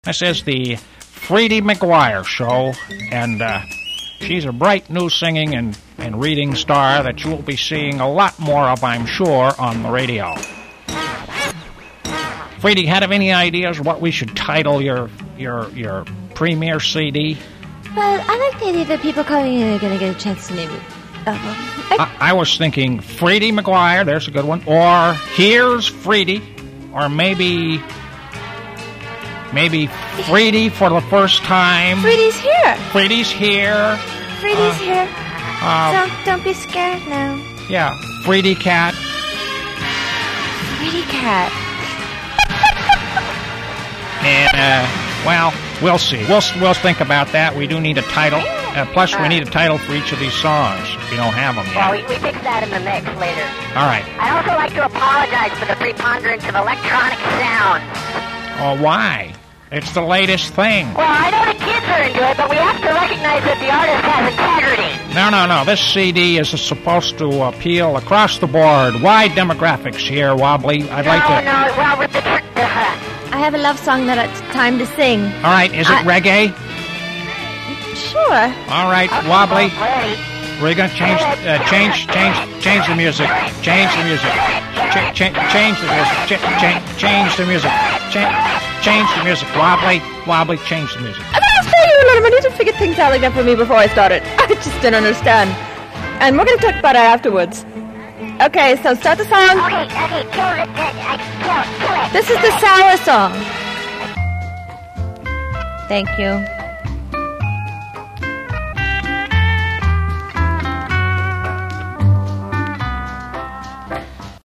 This is the Freddie McGuire Show, and she's a bright new singing and reading star that you will be seeing a lot more of, I'm sure, on the radio. Freddie, have any ideas what we should title your premiere CD? Well, I like the idea that people calling in are going to get a chance to name it. I was thinking Freddie McGuire, there's a good one, or Here's Freddie, or maybe Freddie for the first time. Freddie's here. Freddie's here. Freddie's here. Don't be scared now. Yeah, Freddie Cat. Freddie Cat. And well, we'll see. We'll think about that. We do need a title. Plus, we need a title for each of these songs. We don't have them yet. Well, we fix that in the mix later. All right. I'd also like to apologize for the preponderance of electronic sound. Oh, why? It's the latest thing. Well, I know the kids are into it, but we have to recognize that the artist has integrity. No. This CD is supposed to appeal across the board. Wide demographics here, Wobbly. I'd like to... No, well, with the... I have a love song that it's time to sing. All right, is it reggae? Sure. All right, Wobbly. We're going to change the music. Change the music. Change the music. Change the music. Change the music. Wobbly, change the music. I'm going to tell you, I need to figure things out like that for me before I started. I just didn't understand. And we're going to talk about it afterwards. Okay, so start the song. Okay, kill it. This is the Sour song. Thank you.